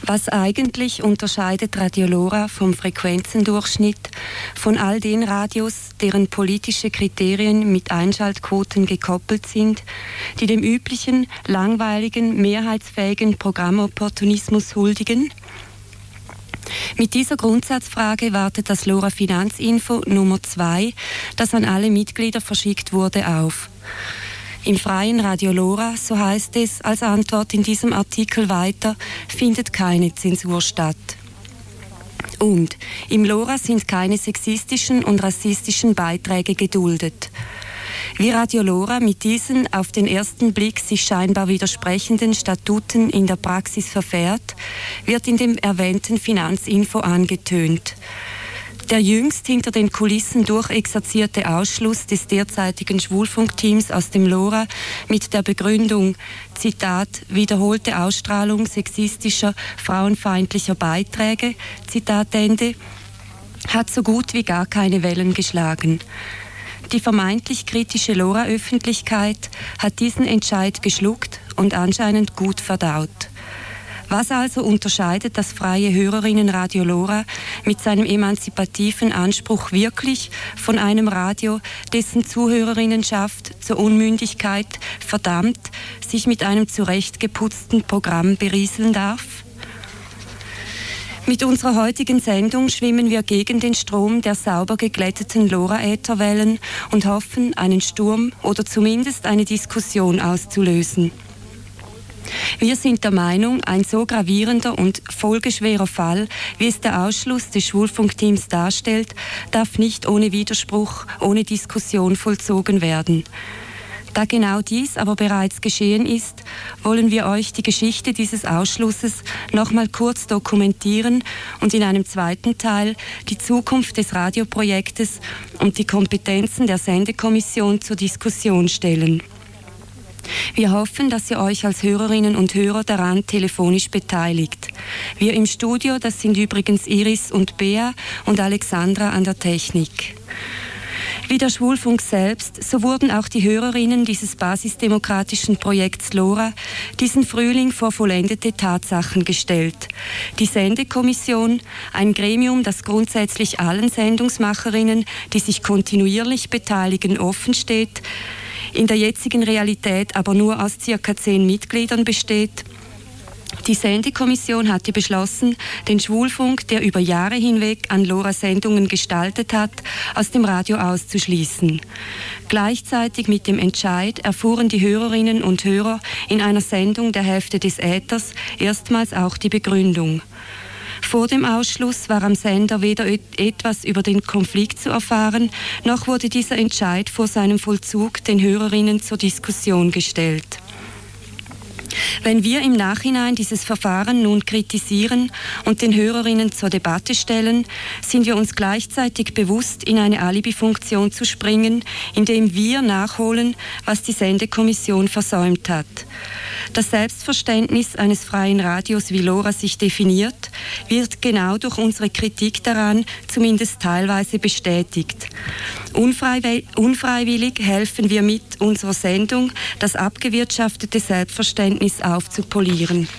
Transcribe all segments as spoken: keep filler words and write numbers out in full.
Was eigentlich unterscheidet Radio Lora vom Frequenzendurchschnitt, von all den Radios, deren politische Kriterien mit Einschaltquoten gekoppelt sind, die dem üblichen, langweiligen, mehrheitsfähigen Programmopportunismus huldigen? Mit dieser Grundsatzfrage wartet das Lora Finanzinfo Nummer zwei, das an alle Mitglieder verschickt wurde, auf. Im freien Radio Lora, so heißt es als Antwort in diesem Artikel weiter, findet keine Zensur statt. Und im Lora sind keine sexistischen und rassistischen Beiträge geduldet. Wie Radio Lora mit diesen auf den ersten Blick sich scheinbar widersprechenden Statuten in der Praxis verfährt, wird in dem erwähnten Finanzinfo angetönt. Der jüngst hinter den Kulissen durchexerzierte Ausschluss des derzeitigen Schwulfunkteams aus dem Lora mit der Begründung, Zitat, wiederholte Ausstrahlung sexistischer, frauenfeindlicher Beiträge, Zitat Ende, hat so gut wie gar keine Wellen geschlagen. Die vermeintlich kritische Lora-Öffentlichkeit hat diesen Entscheid geschluckt und anscheinend gut verdaut. Was also unterscheidet das freie Hörerinnenradio Lora mit seinem emanzipativen Anspruch wirklich von einem Radio, dessen Zuhörerinnenschaft zur Unmündigkeit verdammt, sich mit einem zurechtgeputzten Programm berieseln darf? Mit unserer heutigen Sendung schwimmen wir gegen den Strom der sauber geglätteten Lora-Ätherwellen und hoffen, einen Sturm oder zumindest eine Diskussion auszulösen. Wir sind der Meinung, ein so gravierender und folgeschwerer Fall, wie es der Ausschluss des Schwulfunkteams darstellt, darf nicht ohne Widerspruch, ohne Diskussion vollzogen werden. Da genau dies aber bereits geschehen ist, wollen wir euch die Geschichte dieses Ausschlusses nochmal kurz dokumentieren und in einem zweiten Teil die Zukunft des Radioprojektes und die Kompetenzen der Sendekommission zur Diskussion stellen. Wir hoffen, dass ihr euch als Hörerinnen und Hörer daran telefonisch beteiligt. Wir im Studio, das sind übrigens Iris und Bea und Alexandra an der Technik. Wie der Schwulfunk selbst, so wurden auch die Hörerinnen dieses basisdemokratischen Projekts Lora diesen Frühling vor vollendete Tatsachen gestellt. Die Sendekommission, ein Gremium, das grundsätzlich allen Sendungsmacherinnen, die sich kontinuierlich beteiligen, offen steht, in der jetzigen Realität aber nur aus circa zehn Mitgliedern besteht. Die Sendekommission hatte beschlossen, den Schwulfunk, der über Jahre hinweg an Lora-Sendungen gestaltet hat, aus dem Radio auszuschließen. Gleichzeitig mit dem Entscheid erfuhren die Hörerinnen und Hörer in einer Sendung der Hälfte des Äthers erstmals auch die Begründung. Vor dem Ausschluss war am Sender weder etwas über den Konflikt zu erfahren, noch wurde dieser Entscheid vor seinem Vollzug den Hörerinnen zur Diskussion gestellt. Wenn wir im Nachhinein dieses Verfahren nun kritisieren und den Hörerinnen zur Debatte stellen, sind wir uns gleichzeitig bewusst, in eine Alibi-Funktion zu springen, indem wir nachholen, was die Sendekommission versäumt hat. Das Selbstverständnis eines freien Radios, wie Lora sich definiert, wird genau durch unsere Kritik daran zumindest teilweise bestätigt. Unfreiwillig, unfreiwillig helfen wir mit unserer Sendung, das abgewirtschaftete Selbstverständnis aufzupolieren.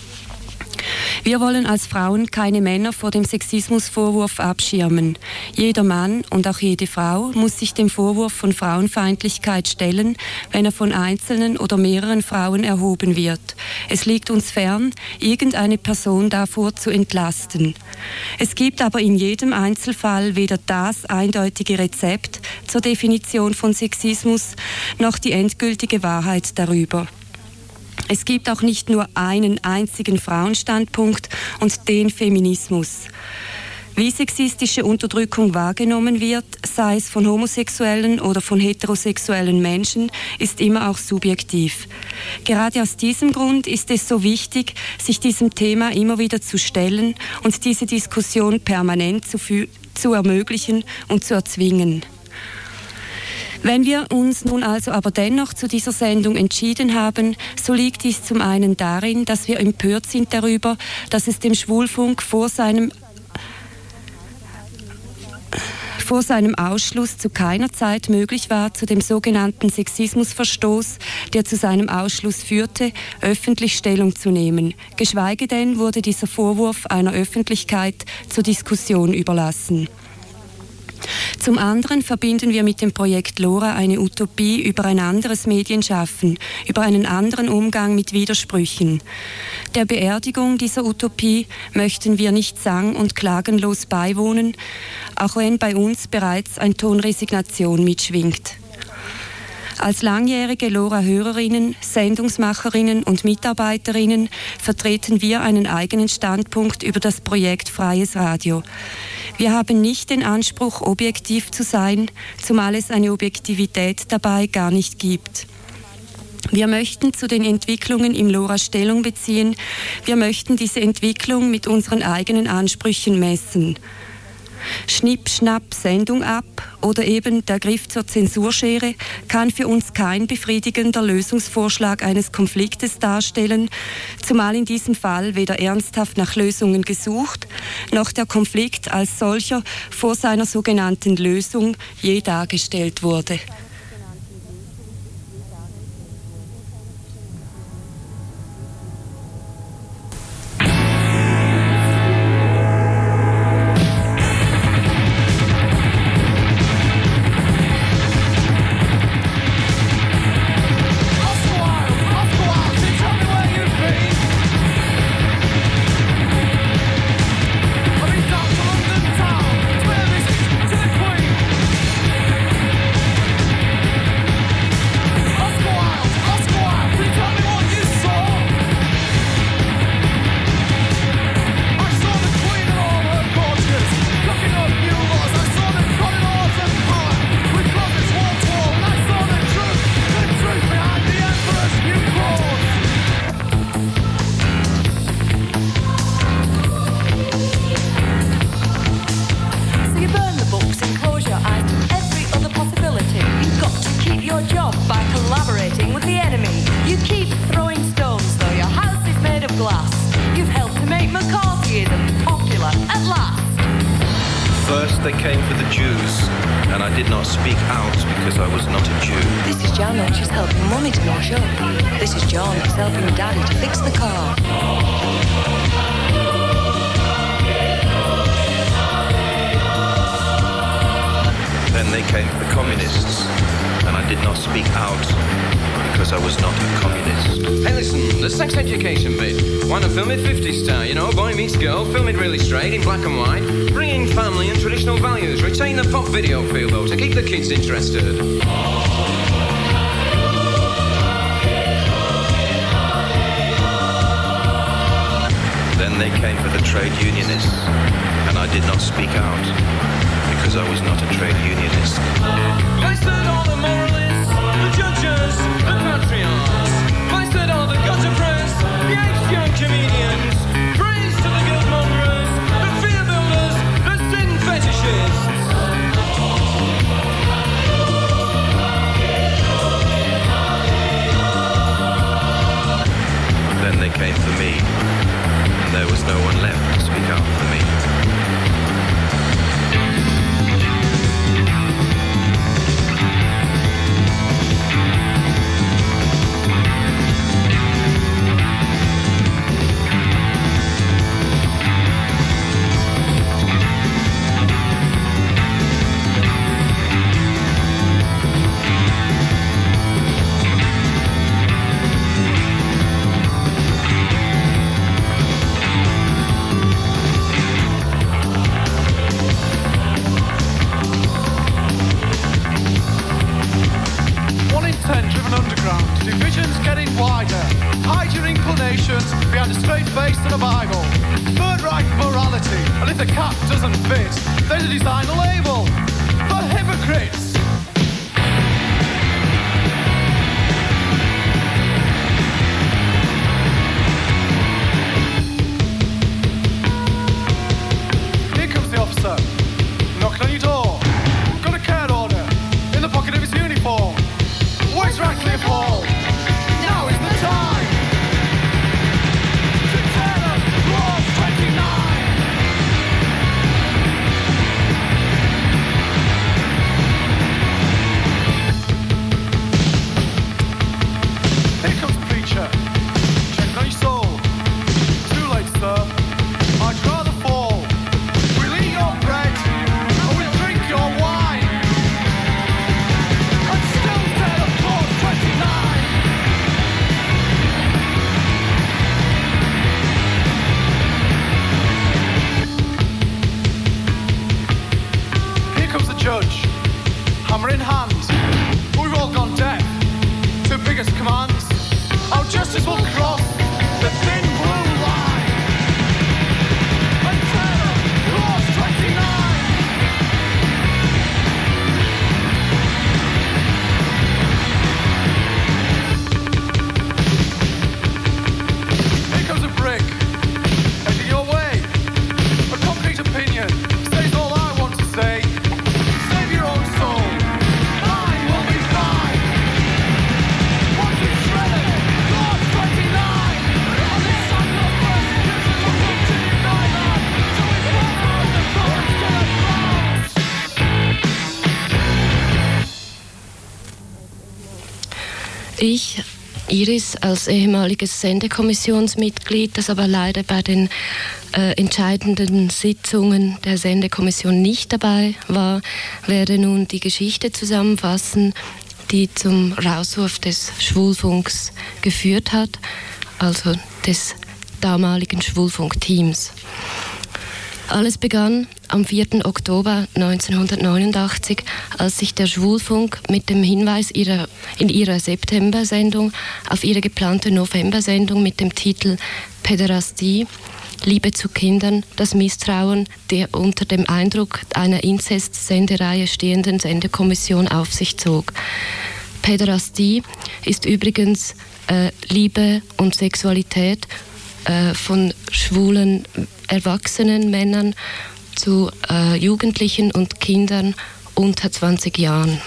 Wir wollen als Frauen keine Männer vor dem Sexismusvorwurf abschirmen. Jeder Mann und auch jede Frau muss sich dem Vorwurf von Frauenfeindlichkeit stellen, wenn er von einzelnen oder mehreren Frauen erhoben wird. Es liegt uns fern, irgendeine Person davor zu entlasten. Es gibt aber in jedem Einzelfall weder das eindeutige Rezept zur Definition von Sexismus noch die endgültige Wahrheit darüber. Es gibt auch nicht nur einen einzigen Frauenstandpunkt und den Feminismus. Wie sexistische Unterdrückung wahrgenommen wird, sei es von homosexuellen oder von heterosexuellen Menschen, ist immer auch subjektiv. Gerade aus diesem Grund ist es so wichtig, sich diesem Thema immer wieder zu stellen und diese Diskussion permanent zu, fü- zu ermöglichen und zu erzwingen. Wenn wir uns nun also aber dennoch zu dieser Sendung entschieden haben, so liegt dies zum einen darin, dass wir empört sind darüber, dass es dem Schwulfunk vor seinem vor seinem Ausschluss zu keiner Zeit möglich war, zu dem sogenannten Sexismusverstoß, der zu seinem Ausschluss führte, öffentlich Stellung zu nehmen. Geschweige denn wurde dieser Vorwurf einer Öffentlichkeit zur Diskussion überlassen. Zum anderen verbinden wir mit dem Projekt LoRa eine Utopie über ein anderes Medienschaffen, über einen anderen Umgang mit Widersprüchen. Der Beerdigung dieser Utopie möchten wir nicht sang- und klagenlos beiwohnen, auch wenn bei uns bereits ein Ton Resignation mitschwingt. Als langjährige LoRa-Hörerinnen, Sendungsmacherinnen und Mitarbeiterinnen vertreten wir einen eigenen Standpunkt über das Projekt Freies Radio. Wir haben nicht den Anspruch, objektiv zu sein, zumal es eine Objektivität dabei gar nicht gibt. Wir möchten zu den Entwicklungen im LoRa Stellung beziehen. Wir möchten diese Entwicklung mit unseren eigenen Ansprüchen messen. Schnipp, schnapp, Sendung ab oder eben der Griff zur Zensurschere kann für uns kein befriedigender Lösungsvorschlag eines Konfliktes darstellen, zumal in diesem Fall weder ernsthaft nach Lösungen gesucht, noch der Konflikt als solcher vor seiner sogenannten Lösung je dargestellt wurde. Ich, Iris, als ehemaliges Sendekommissionsmitglied, das aber leider bei den äh, entscheidenden Sitzungen der Sendekommission nicht dabei war, werde nun die Geschichte zusammenfassen, die zum Rauswurf des Schwulfunks geführt hat, also des damaligen Schwulfunkteams. Alles begann am vierten Oktober neunzehnhundertneunundachtzig, als sich der Schwulfunk mit dem Hinweis ihrer, in ihrer September-Sendung auf ihre geplante November-Sendung mit dem Titel Päderastie, Liebe zu Kindern, das Misstrauen der unter dem Eindruck einer Inzest-Sendereihe stehenden Sendekommission auf sich zog. Päderastie ist übrigens äh, Liebe und Sexualität äh, von schwulen erwachsenen Männern zu äh, Jugendlichen und Kindern unter zwanzig Jahren.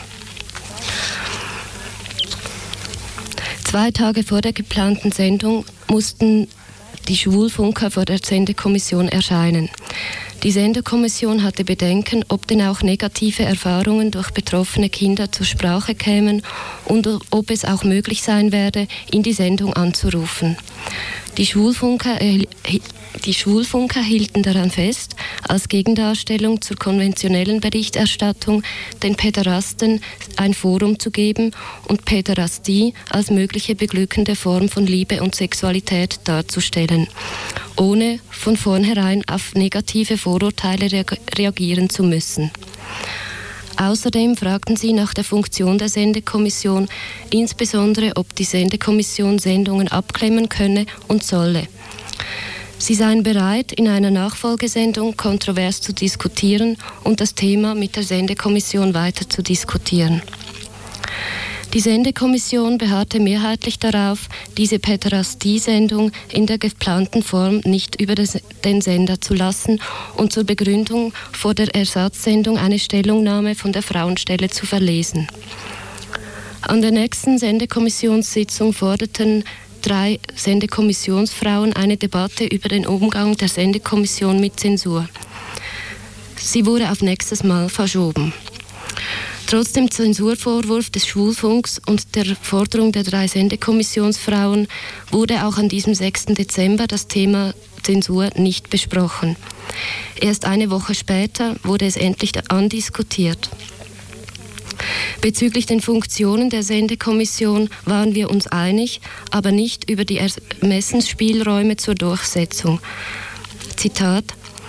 Zwei Tage vor der geplanten Sendung mussten die Schwulfunker vor der Sendekommission erscheinen. Die Sendekommission hatte Bedenken, ob denn auch negative Erfahrungen durch betroffene Kinder zur Sprache kämen und ob es auch möglich sein werde, in die Sendung anzurufen. Die Schwulfunker, äh, die Schwulfunker hielten daran fest, als Gegendarstellung zur konventionellen Berichterstattung den Päderasten ein Forum zu geben und Päderastie als mögliche beglückende Form von Liebe und Sexualität darzustellen, ohne von vornherein auf negative Vorurteile rea- reagieren zu müssen. Außerdem fragten sie nach der Funktion der Sendekommission, insbesondere ob die Sendekommission Sendungen abklemmen könne und solle. Sie seien bereit, in einer Nachfolgesendung kontrovers zu diskutieren und das Thema mit der Sendekommission weiter zu diskutieren. Die Sendekommission beharrte mehrheitlich darauf, diese Päderastie-Sendung in der geplanten Form nicht über den Sender zu lassen und zur Begründung vor der Ersatzsendung eine Stellungnahme von der Frauenstelle zu verlesen. An der nächsten Sendekommissionssitzung forderten drei Sendekommissionsfrauen eine Debatte über den Umgang der Sendekommission mit Zensur. Sie wurde auf nächstes Mal verschoben. Trotz dem Zensurvorwurf des Schwulfunks und der Forderung der drei Sendekommissionsfrauen wurde auch an diesem sechsten Dezember das Thema Zensur nicht besprochen. Erst eine Woche später wurde es endlich andiskutiert. Bezüglich den Funktionen der Sendekommission waren wir uns einig, aber nicht über die Ermessensspielräume zur Durchsetzung. Zitat: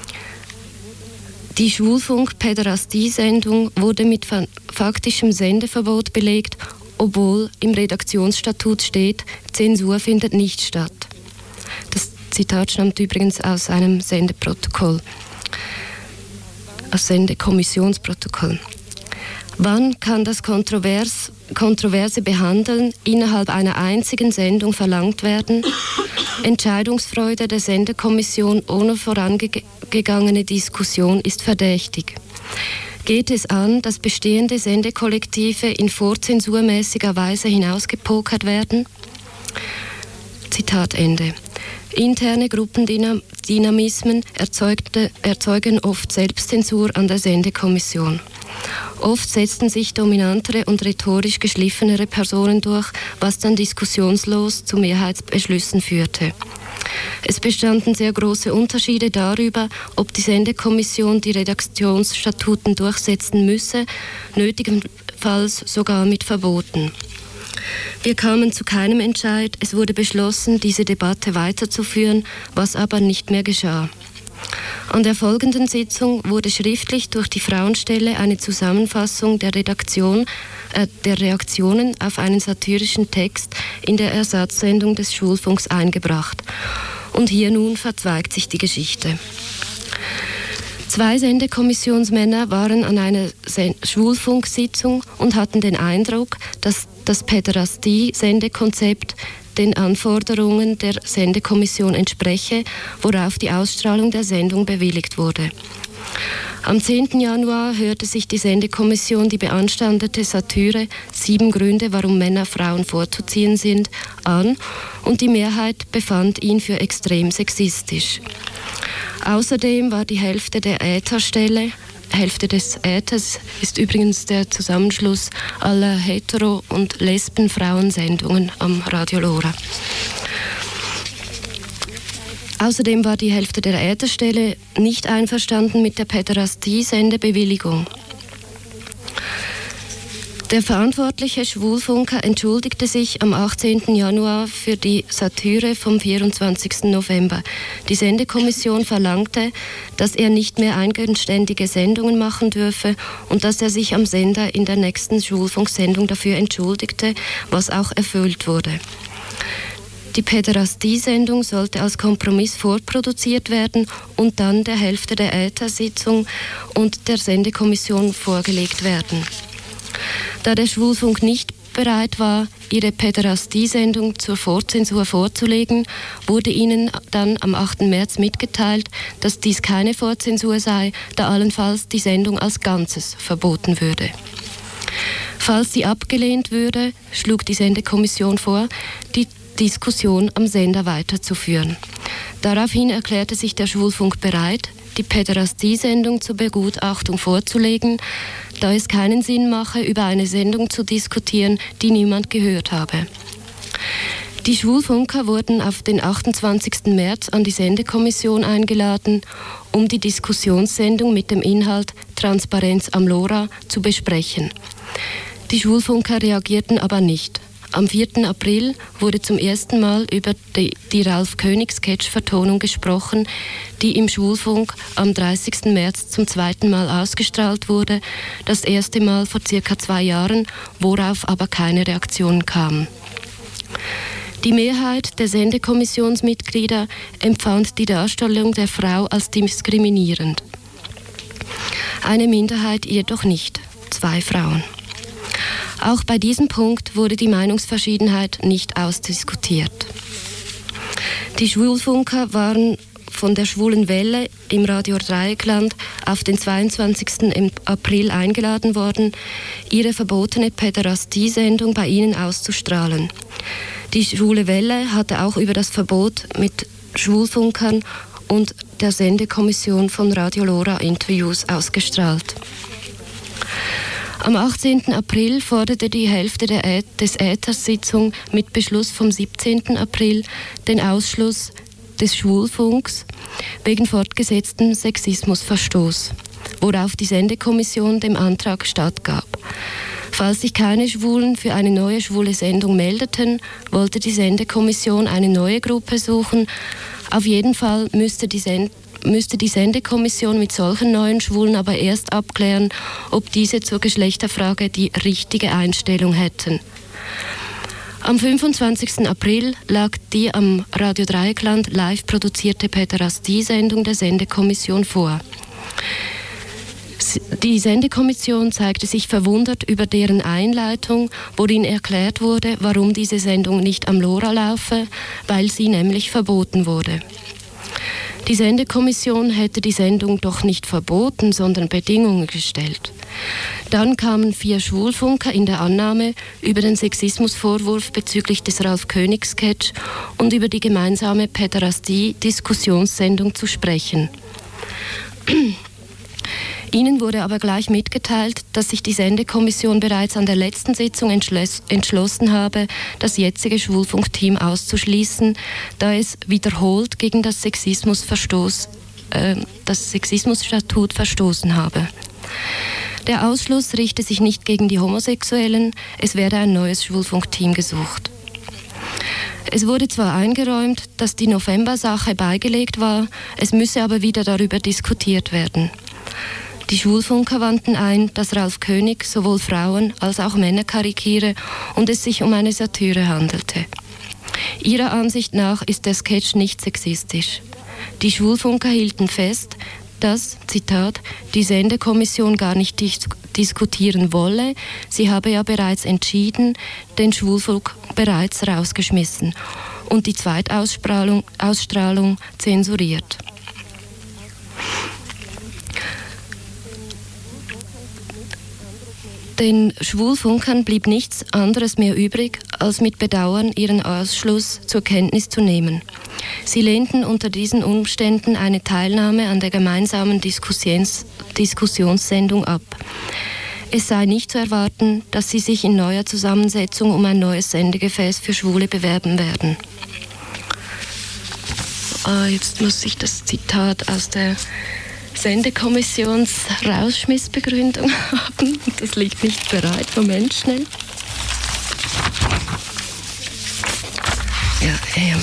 Die Schwulfunk-Päderastie-Sendung wurde mit faktischem Sendeverbot belegt, obwohl im Redaktionsstatut steht, Zensur findet nicht statt. Das Zitat stammt übrigens aus einem Sendeprotokoll, aus Sendekommissionsprotokoll. Wann kann das Kontrovers, kontroverse Behandeln innerhalb einer einzigen Sendung verlangt werden? Entscheidungsfreude der Sendekommission ohne vorangegangene Diskussion ist verdächtig. Geht es an, dass bestehende Sendekollektive in vorzensurmäßiger Weise hinausgepokert werden? Zitat Ende. Interne Gruppendynamismen erzeugte, erzeugen oft Selbstzensur an der Sendekommission. Oft setzten sich dominantere und rhetorisch geschliffenere Personen durch, was dann diskussionslos zu Mehrheitsbeschlüssen führte. Es bestanden sehr große Unterschiede darüber, ob die Sendekommission die Redaktionsstatuten durchsetzen müsse, nötigenfalls sogar mit Verboten. Wir kamen zu keinem Entscheid, es wurde beschlossen, diese Debatte weiterzuführen, was aber nicht mehr geschah. An der folgenden Sitzung wurde schriftlich durch die Frauenstelle eine Zusammenfassung der, Redaktion, äh, der Reaktionen auf einen satirischen Text in der Ersatzsendung des Schwulfunks eingebracht. Und hier nun verzweigt sich die Geschichte. Zwei Sendekommissionsmänner waren an einer Schwulfunksitzung und hatten den Eindruck, dass das Päderastie-Sendekonzept den Anforderungen der Sendekommission entspreche, worauf die Ausstrahlung der Sendung bewilligt wurde. Am zehnten Januar hörte sich die Sendekommission die beanstandete Satire »Sieben Gründe, warum Männer Frauen vorzuziehen sind« an und die Mehrheit befand ihn für extrem sexistisch. Außerdem war die Hälfte der Ätherstelle, Hälfte des Äthers ist übrigens der Zusammenschluss aller Hetero- und Lesben-Frauensendungen am Radio Lora. Außerdem war die Hälfte der Ätherstelle nicht einverstanden mit der Päderastie-Sendebewilligung. Der verantwortliche Schwulfunker entschuldigte sich am achtzehnten Januar für die Satire vom vierundzwanzigsten November. Die Sendekommission verlangte, dass er nicht mehr eigenständige Sendungen machen dürfe und dass er sich am Sender in der nächsten Schwulfunksendung dafür entschuldigte, was auch erfüllt wurde. Die Päderastie-Sendung sollte als Kompromiss vorproduziert werden und dann der Hälfte der Äthersitzung und der Sendekommission vorgelegt werden. Da der Schwulfunk nicht bereit war, ihre Päderastie-Sendung zur Vorzensur vorzulegen, wurde ihnen dann am achten März mitgeteilt, dass dies keine Vorzensur sei, da allenfalls die Sendung als Ganzes verboten würde. Falls sie abgelehnt würde, schlug die Sendekommission vor, die Diskussion am Sender weiterzuführen. Daraufhin erklärte sich der Schwulfunk bereit, die Päderastie-Sendung zur Begutachtung vorzulegen, da es keinen Sinn mache, über eine Sendung zu diskutieren, die niemand gehört habe. Die Schwulfunker wurden auf den achtundzwanzigsten März an die Sendekommission eingeladen, um die Diskussionssendung mit dem Inhalt Transparenz am Lora zu besprechen. Die Schwulfunker reagierten aber nicht. Am vierten April wurde zum ersten Mal über die, die Ralf-König-Sketch-Vertonung gesprochen, die im Schwulfunk am dreißigsten März zum zweiten Mal ausgestrahlt wurde, das erste Mal vor circa zwei Jahren, worauf aber keine Reaktionen kamen. Die Mehrheit der Sendekommissionsmitglieder empfand die Darstellung der Frau als diskriminierend. Eine Minderheit jedoch nicht, zwei Frauen. Auch bei diesem Punkt wurde die Meinungsverschiedenheit nicht ausdiskutiert. Die Schwulfunker waren von der Schwulen Welle im Radio Dreieckland auf den zweiundzwanzigsten April eingeladen worden, ihre verbotene Päderastie-Sendung bei ihnen auszustrahlen. Die Schwule Welle hatte auch über das Verbot mit Schwulfunkern und der Sendekommission von Radio Lora Interviews ausgestrahlt. Am achtzehnten April forderte die Hälfte der Ä- des Äthersitzung mit Beschluss vom siebzehnten April den Ausschluss des Schwulfunks wegen fortgesetztem Sexismusverstoß, worauf die Sendekommission dem Antrag stattgab. Falls sich keine Schwulen für eine neue schwule Sendung meldeten, wollte die Sendekommission eine neue Gruppe suchen. Auf jeden Fall müsste die Send- müsste die Sendekommission mit solchen neuen Schwulen aber erst abklären, ob diese zur Geschlechterfrage die richtige Einstellung hätten. Am fünfundzwanzigsten April lag die am Radio Dreieckland live produzierte Päderastie-Sendung der Sendekommission vor. Die Sendekommission zeigte sich verwundert über deren Einleitung, worin erklärt wurde, warum diese Sendung nicht am Lora laufe, weil sie nämlich verboten wurde. Die Sendekommission hätte die Sendung doch nicht verboten, sondern Bedingungen gestellt. Dann kamen vier Schwulfunker in der Annahme, über den Sexismusvorwurf bezüglich des Ralf-König-Sketch und über die gemeinsame Päderastie-Diskussionssendung zu sprechen. Ihnen wurde aber gleich mitgeteilt, dass sich die Sendekommission bereits an der letzten Sitzung entschloss, entschlossen habe, das jetzige Schwulfunkteam auszuschließen, da es wiederholt gegen das Sexismusverstoß, äh, das Sexismusstatut verstoßen habe. Der Ausschluss richte sich nicht gegen die Homosexuellen, es werde ein neues Schwulfunkteam gesucht. Es wurde zwar eingeräumt, dass die November-Sache beigelegt war, es müsse aber wieder darüber diskutiert werden. Die Schwulfunker wandten ein, dass Ralf König sowohl Frauen als auch Männer karikiere und es sich um eine Satire handelte. Ihrer Ansicht nach ist der Sketch nicht sexistisch. Die Schwulfunker hielten fest, dass, Zitat, die Sendekommission gar nicht dis- diskutieren wolle, sie habe ja bereits entschieden, den Schwulfunk bereits rausgeschmissen und die Zweitausstrahlung Ausstrahlung zensuriert. Den Schwulfunkern blieb nichts anderes mehr übrig, als mit Bedauern ihren Ausschluss zur Kenntnis zu nehmen. Sie lehnten unter diesen Umständen eine Teilnahme an der gemeinsamen Diskussions- Diskussionssendung ab. Es sei nicht zu erwarten, dass sie sich in neuer Zusammensetzung um ein neues Sendegefäß für Schwule bewerben werden. Ah, jetzt muss ich das Zitat aus der Sendekommissions-Rausschmissbegründung haben. Das liegt nicht bereit. Moment, schnell. Ja, ja.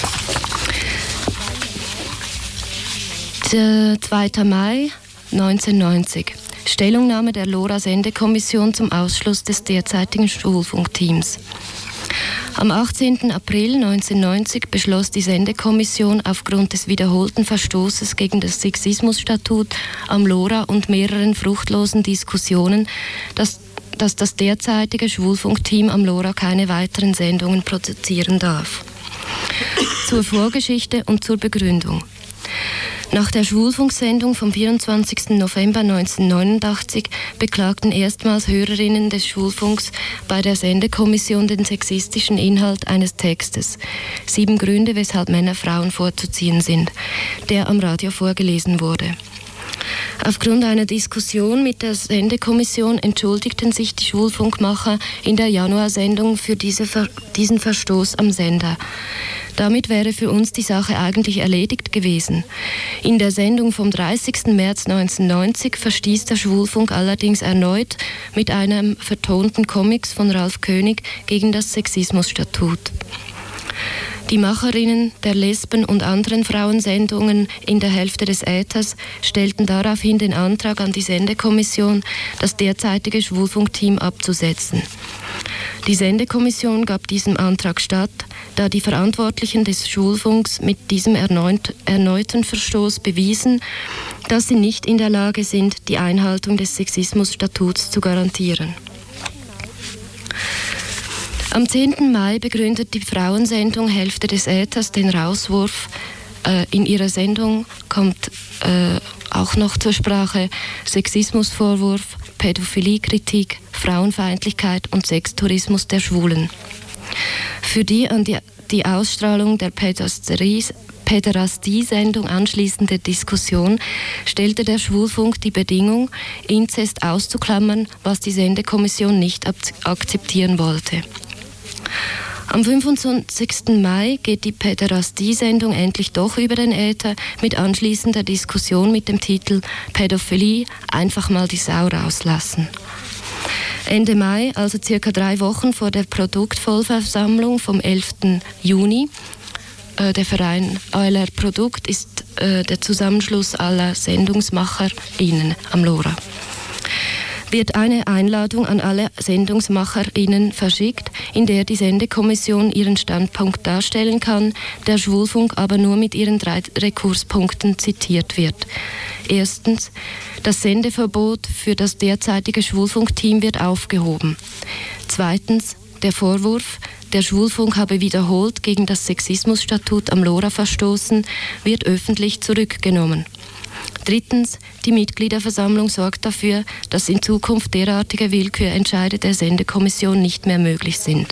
Der zweiter Mai neunzehnhundertneunzig. Stellungnahme der LoRa-Sendekommission zum Ausschluss des derzeitigen Schwulfunkteams. Am achtzehnten April neunzehnhundertneunzig beschloss die Sendekommission aufgrund des wiederholten Verstoßes gegen das Sexismusstatut am LoRa und mehreren fruchtlosen Diskussionen, dass, dass das derzeitige Schwulfunkteam am LoRa keine weiteren Sendungen produzieren darf. Zur Vorgeschichte und zur Begründung. Nach der Schwulfunksendung vom vierundzwanzigsten November neunzehnhundertneunundachtzig beklagten erstmals Hörerinnen des Schwulfunks bei der Sendekommission den sexistischen Inhalt eines Textes. Sieben Gründe, weshalb Männer Frauen vorzuziehen sind, der am Radio vorgelesen wurde. Aufgrund einer Diskussion mit der Sendekommission entschuldigten sich die Schwulfunkmacher in der Januarsendung für diese, diesen Verstoß am Sender. Damit wäre für uns die Sache eigentlich erledigt gewesen. In der Sendung vom dreißigsten März neunzehnhundertneunzig verstieß der Schwulfunk allerdings erneut mit einem vertonten Comics von Ralf König gegen das Sexismusstatut. Die Macherinnen der Lesben- und anderen Frauensendungen in der Hälfte des Äthers stellten daraufhin den Antrag an die Sendekommission, das derzeitige Schwulfunkteam abzusetzen. Die Sendekommission gab diesem Antrag statt, da die Verantwortlichen des Schwulfunks mit diesem erneut, erneuten Verstoß bewiesen, dass sie nicht in der Lage sind, die Einhaltung des Sexismusstatuts zu garantieren. Am zehnten Mai begründet die Frauensendung Hälfte des Äthers den Rauswurf. Äh, in ihrer Sendung kommt äh, auch noch zur Sprache Sexismusvorwurf, Pädophiliekritik, Frauenfeindlichkeit und Sextourismus der Schwulen. Für die an die, die Ausstrahlung der Päderastie-Sendung anschließende Diskussion stellte der Schwulfunk die Bedingung, Inzest auszuklammern, was die Sendekommission nicht akzeptieren wollte. Am fünfundzwanzigsten Mai geht die Päderastie-Sendung endlich doch über den Äther mit anschließender Diskussion mit dem Titel Pädophilie, einfach mal die Sau rauslassen. Ende Mai, also circa drei Wochen vor der Produktvollversammlung vom elften Juni, äh, der Verein A L R Produkt ist äh, der Zusammenschluss aller SendungsmacherInnen am LoRa, wird eine Einladung an alle SendungsmacherInnen verschickt, in der die Sendekommission ihren Standpunkt darstellen kann, der Schwulfunk aber nur mit ihren drei Rekurspunkten zitiert wird. Erstens, das Sendeverbot für das derzeitige Schwulfunkteam wird aufgehoben. Zweitens, der Vorwurf, der Schwulfunk habe wiederholt gegen das Sexismusstatut am LoRa verstoßen, wird öffentlich zurückgenommen. Drittens, die Mitgliederversammlung sorgt dafür, dass in Zukunft derartige Willkürentscheide der Sendekommission nicht mehr möglich sind.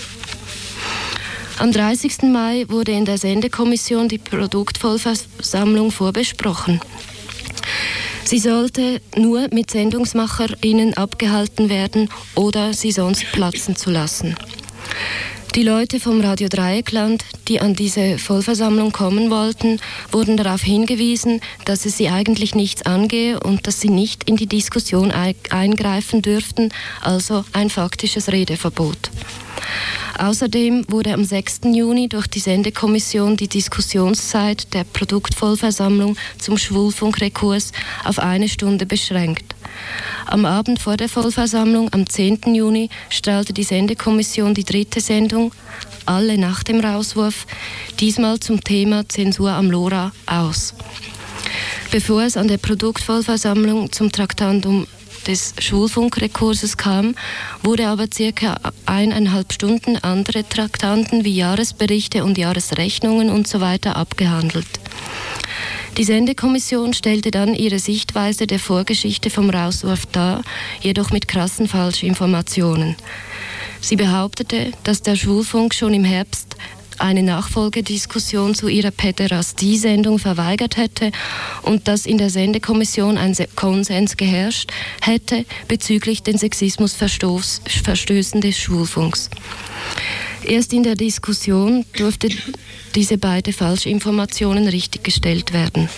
Am dreißigsten Mai wurde in der Sendekommission die Produktvollversammlung vorbesprochen. Sie sollte nur mit SendungsmacherInnen abgehalten werden oder sie sonst platzen zu lassen. Die Leute vom Radio Dreieckland, die an diese Vollversammlung kommen wollten, wurden darauf hingewiesen, dass es sie eigentlich nichts angehe und dass sie nicht in die Diskussion eingreifen dürften, also ein faktisches Redeverbot. Außerdem wurde am sechsten Juni durch die Sendekommission die Diskussionszeit der Produktvollversammlung zum Schwulfunkrekurs auf eine Stunde beschränkt. Am Abend vor der Vollversammlung, am zehnten Juni, strahlte die Sendekommission die dritte Sendung, alle nach dem Rauswurf, diesmal zum Thema Zensur am LoRa, aus. Bevor es an der Produktvollversammlung zum Traktandum des Schwulfunkrekurses kam, wurde aber circa eineinhalb Stunden andere Traktanten wie Jahresberichte und Jahresrechnungen usw. abgehandelt. Die Sendekommission stellte dann ihre Sichtweise der Vorgeschichte vom Rauswurf dar, jedoch mit krassen Falschinformationen. Sie behauptete, dass der Schwulfunk schon im Herbst eine Nachfolgediskussion zu ihrer Päderastie-Sendung verweigert hätte und dass in der Sendekommission ein Konsens geherrscht hätte bezüglich den Sexismusverstößen des Schwulfunks. Erst in der Diskussion durfte diese beiden Falschinformationen richtiggestellt werden.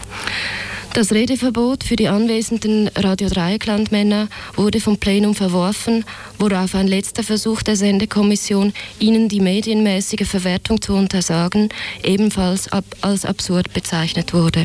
Das Redeverbot für die anwesenden Radio Dreieckland-Männer wurde vom Plenum verworfen, worauf ein letzter Versuch der Sendekommission, ihnen die medienmäßige Verwertung zu untersagen, ebenfalls ab als absurd bezeichnet wurde.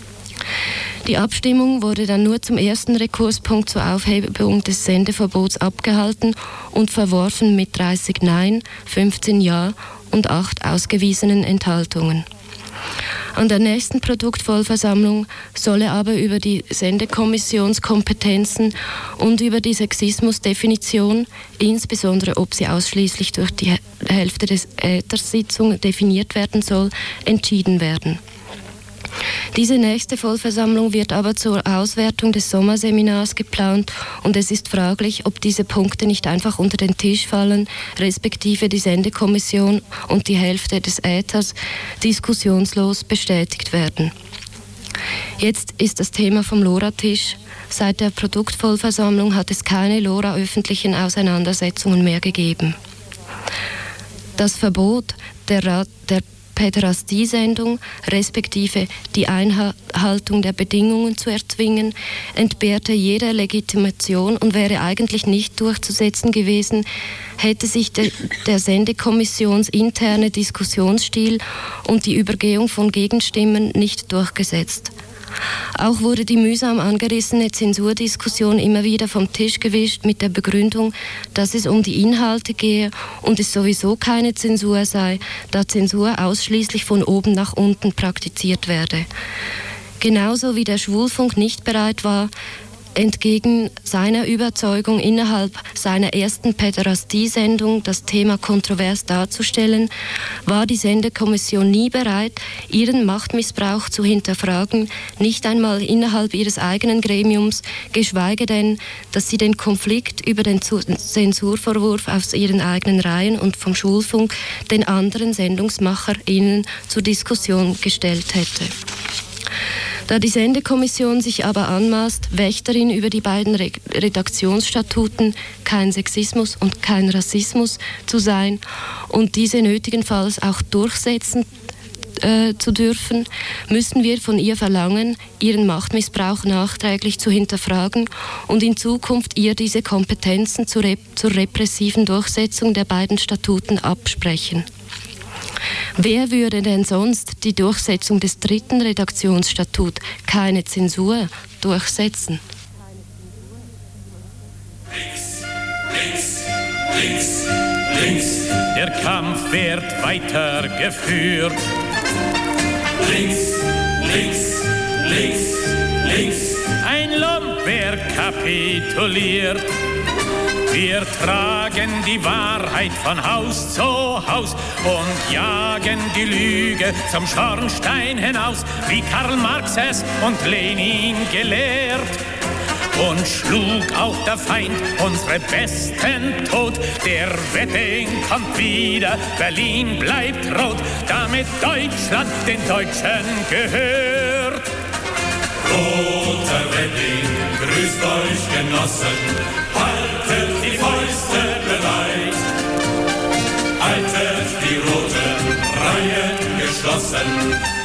Die Abstimmung wurde dann nur zum ersten Rekurspunkt zur Aufhebung des Sendeverbots abgehalten und verworfen mit dreißig Nein, fünfzehn Ja und acht ausgewiesenen Enthaltungen. An der nächsten Produktvollversammlung solle aber über die Sendekommissionskompetenzen und über die Sexismusdefinition, insbesondere ob sie ausschließlich durch die Hälfte des Äthersitzung definiert werden soll, entschieden werden. Diese nächste Vollversammlung wird aber zur Auswertung des Sommerseminars geplant und es ist fraglich, ob diese Punkte nicht einfach unter den Tisch fallen, respektive die Sendekommission und die Hälfte des Äthers diskussionslos bestätigt werden. Jetzt ist das Thema vom LoRa-Tisch. Seit der Produktvollversammlung hat es keine LoRa-öffentlichen Auseinandersetzungen mehr gegeben. Das Verbot der, Ra- der Päderastie-Sendung, respektive die Einhaltung der Bedingungen zu erzwingen, entbehrte jeder Legitimation und wäre eigentlich nicht durchzusetzen gewesen, hätte sich de, der Sendekommissions interne Diskussionsstil und die Übergehung von Gegenstimmen nicht durchgesetzt. Auch wurde die mühsam angerissene Zensurdiskussion immer wieder vom Tisch gewischt mit der Begründung, dass es um die Inhalte gehe und es sowieso keine Zensur sei, da Zensur ausschließlich von oben nach unten praktiziert werde. Genauso wie der Schwulfunk nicht bereit war, entgegen seiner Überzeugung innerhalb seiner ersten Päderastie-Sendung das Thema kontrovers darzustellen, war die Sendekommission nie bereit, ihren Machtmissbrauch zu hinterfragen, nicht einmal innerhalb ihres eigenen Gremiums, geschweige denn, dass sie den Konflikt über den Zensurvorwurf aus ihren eigenen Reihen und vom Schwulfunk den anderen SendungsmacherInnen zur Diskussion gestellt hätte. Da die Sendekommission sich aber anmaßt, Wächterin über die beiden Re- Redaktionsstatuten kein Sexismus und kein Rassismus zu sein und diese nötigenfalls auch durchsetzen äh, zu dürfen, müssen wir von ihr verlangen, ihren Machtmissbrauch nachträglich zu hinterfragen und in Zukunft ihr diese Kompetenzen zur, rep- zur repressiven Durchsetzung der beiden Statuten absprechen. Wer würde denn sonst die Durchsetzung des dritten Redaktionsstatut, keine Zensur, durchsetzen? Links, links, links, links. Der Kampf wird weitergeführt. Links, links, links, links. Ein Lumpenwerk kapituliert. Wir tragen die Wahrheit von Haus zu Haus und jagen die Lüge zum Schornstein hinaus, wie Karl Marx es und Lenin gelehrt. Und schlug auch der Feind unsere Besten tot. Der Wedding kommt wieder, Berlin bleibt rot, damit Deutschland den Deutschen gehört. Roter Wedding, grüßt euch Genossen, haltet die Fäuste bereit, haltet die roten Reihen geschlossen.